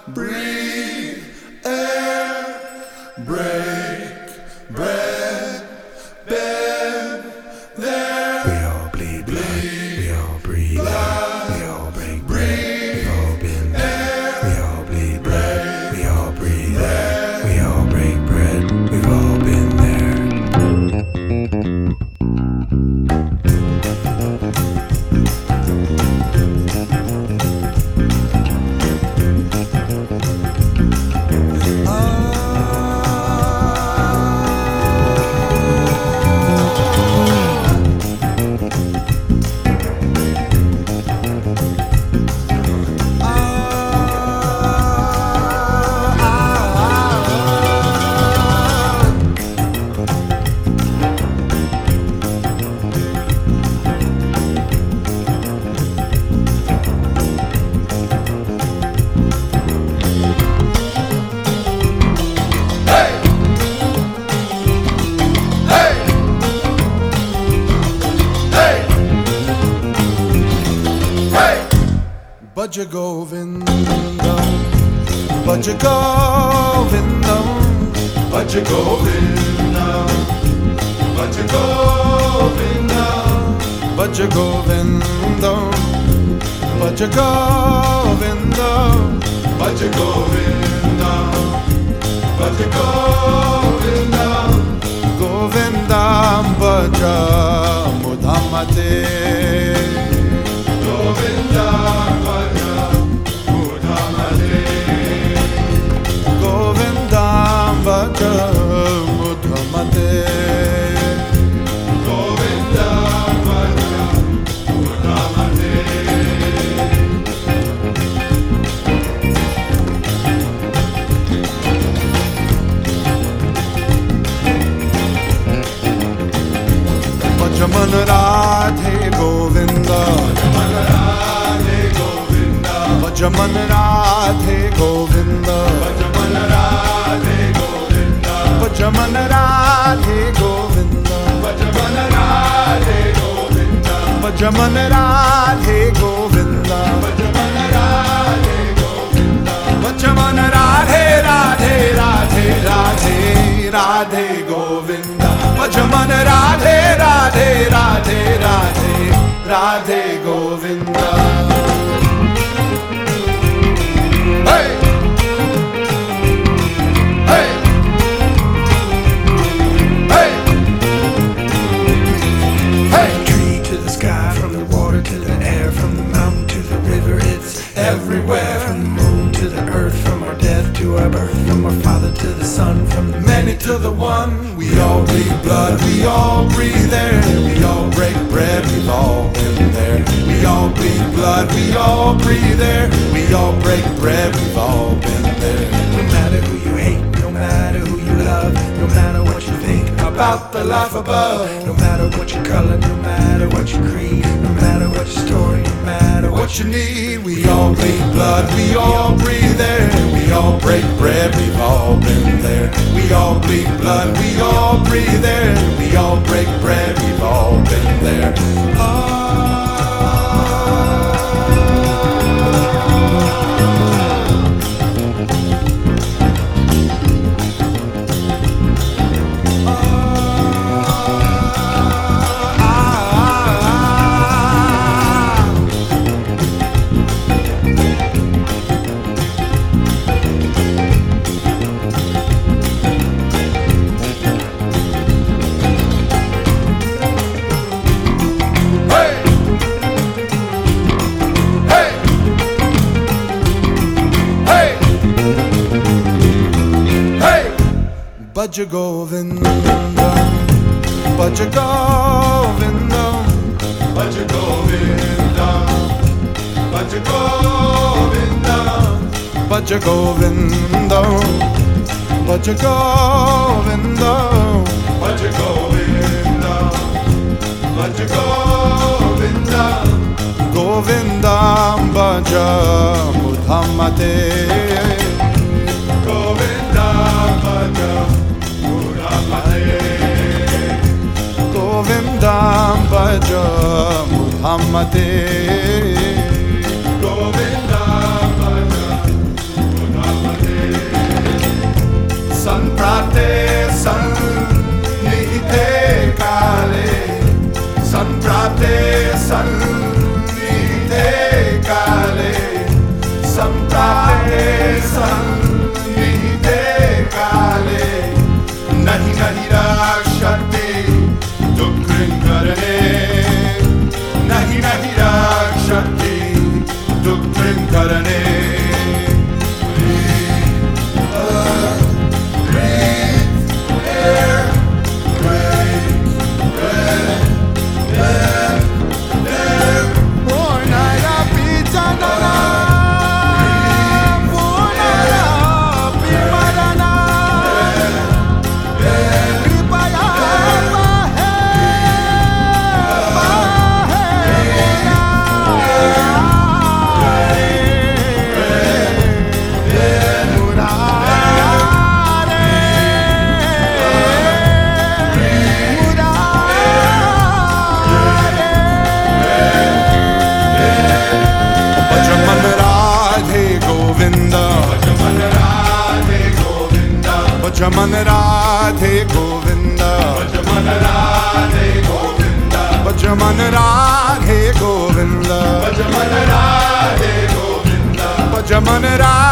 breathe air, break bread, bend there. We all bleed blood, we all breathe air, we all break bread, we've all been there. We all bleed blood, we all breathe air, we all break bread, we've all been there. Bhaja Govindam, Bhaja Govindam, Bhaja Govindam, Bhaja Govindam, Bhaja Govindam, Bhaja Govindam, Bhaja Govindam, Bhaja Govindam, Govindam Bhaja Mudhamate. Govindam Bhaja Mudhamate, Govindam Bhaja Mudhamate, Govindam Bhaja Mudhamate. Bhajaman Radhe Govinda, Bhajaman Radhe Govinda, Bhajaman Radhe Govinda, Bhajaman Radhe Govinda, Bhajaman Radhe Govinda, Bhajaman Radhe Govinda, Bhajaman Radhe Govinda, Bhajaman Radhe Radhe Radhe Radhe Radhe Govinda, Bhajaman Radhe Radhe Radhe Radhe Radhe Govinda. Hey! Hey! Hey! Hey! Tree to the sky, from the water to the air, from the mountain to the river, it's everywhere. From the moon to the earth, from our death to our birth, from our father to the son, from the many to the one. We all bleed blood, we all breathe air, we all break bread, we've all been there. We all bleed blood, we all breathe air, we all break bread, we've all been there. No matter who you hate, no matter who you love, no matter what you think About the life above, no matter what your color, no matter what your creed, no matter what your story, no matter what you need. We all bleed blood, we all breathe air, we all break bread, we've all been there. We all bleed blood, we all breathe air, we all break bread, we've all been there. Bhaja Govindam, Bhaja Govindam, Bhaja Govindam, Bhaja Govindam, Bhaja Govindam, Bhaja Govindam, Bhaja Govindam, Bhaja Govindam, Govindam Bhaja Mudhamate. Govindam Bhaja Mudhamate, Govindam Bhaja Mudhamate, Govindam Bhaja Mudhamate. Bhajaman Radhe Govinda, Bhajaman Radhe Govinda, Bhajaman Radhe Govinda, Bhajaman Radhe Govinda, Bhajaman Radhe